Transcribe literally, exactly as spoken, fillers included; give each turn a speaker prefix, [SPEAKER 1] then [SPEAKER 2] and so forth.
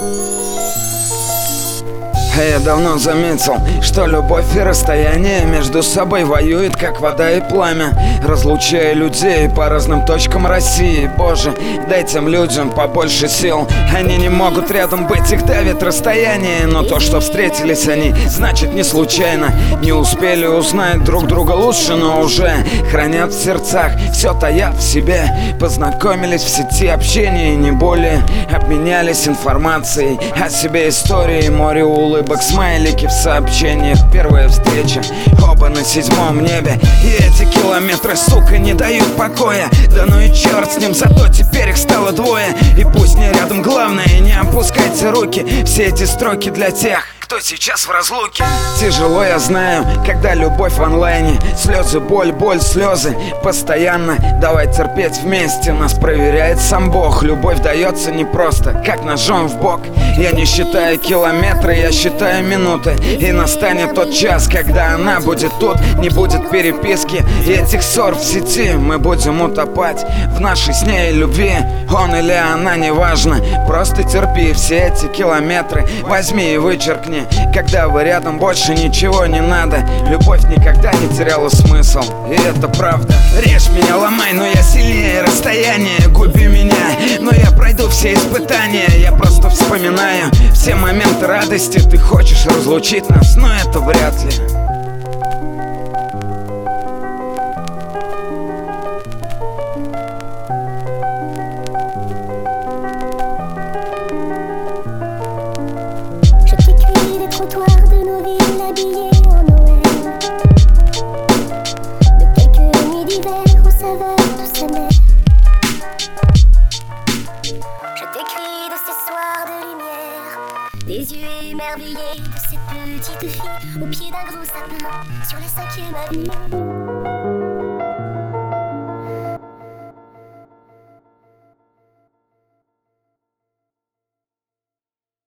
[SPEAKER 1] Я давно заметил, что любовь и расстояние между собой воюют, как вода и пламя, разлучая людей по разным точкам России. Боже, дай тем людям побольше сил. Они не могут рядом быть, их давит расстояние. Но то, что встретились они, значит не случайно. Не успели узнать друг друга лучше, но уже хранят в сердцах, все таят в себе. Познакомились в сети общения и не более. Обменялись информацией о себе, историей, море улыбок, смайлики в сообщениях. Первая встреча, оба на седьмом небе. И эти километры, сука, не дают покоя. Да ну и черт с ним, зато теперь их стало двое. И пусть не рядом, главное, не опускайте руки. Все эти строки для тех, кто сейчас в разлуке. Тяжело, я знаю, когда любовь в онлайне. Слезы, боль, боль, слезы постоянно. Давай терпеть вместе, нас проверяет сам Бог. Любовь дается непросто, как ножом в бок. Я не считаю километры, я считаю минуты. И настанет тот час, когда она будет тут. Не будет переписки и этих ссор в сети. Мы будем утопать в нашей с ней любви. Он или она, неважно, просто терпи все эти километры. Возьми и вычеркни. Когда вы рядом, больше ничего не надо. Любовь никогда не теряла смысл, и это правда. Режь меня, ломай, но я сильнее расстояния. Губи меня, но я пройду все испытания. Я просто вспоминаю все моменты радости. Ты хочешь разлучить нас, но это вряд ли.
[SPEAKER 2] Trottoirs de nos villes habillées en Noël, de quelques nuits d'hiver aux saveurs douces amères. Je t'écris de ces soirs de lumière, des yeux émerveillés de cette petite fille au pied d'un gros sapin sur la cinquième avenue.